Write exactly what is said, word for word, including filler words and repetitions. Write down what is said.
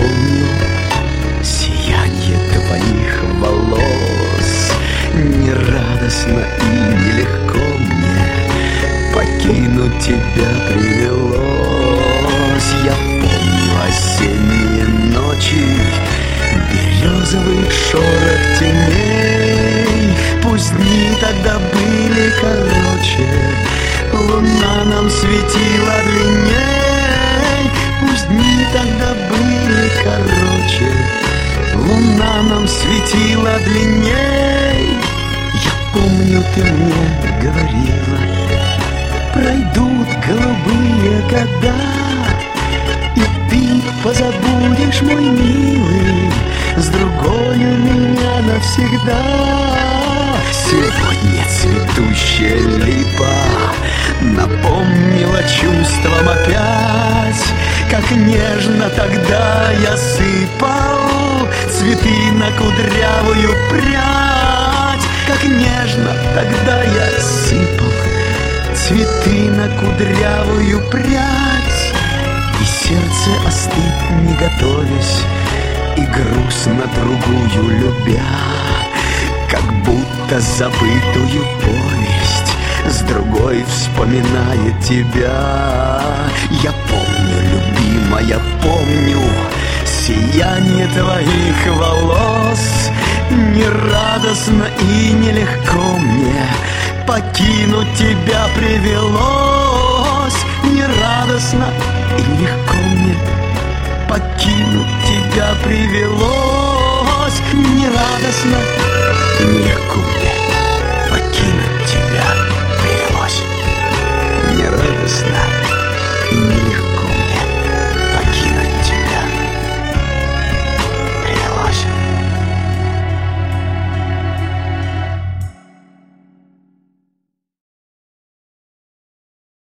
помню сияние твоих волос. Не радостно и нелегко мне покинуть тебя привелось. Я помню осенние ночи, березовый шорох теней. Пусть дни тогда были короче, луна нам светила длинней. Пусть дни тогда были короче, луна нам светила длинней. Я помню, ты мне говорила, пройдут голубые года, и ты позабудешь, мой милый, с другою меня навсегда. Сегодня цветущая липа напомнила чувствам опять, как нежно тогда я сыпал цветы на кудрявую прядь. Как нежно тогда я сыпал цветы на кудрявую прядь. И сердце остыть не готовясь, и грустно другую любя, как будто забытую повесть с другой вспоминает тебя. Я помню, любимая, помню сияние твоих волос. Не радостно и нелегко мне покинуть тебя привелось. Не радостно и нелегко мне покинуть тебя привелось. Не радостно и нелегко мне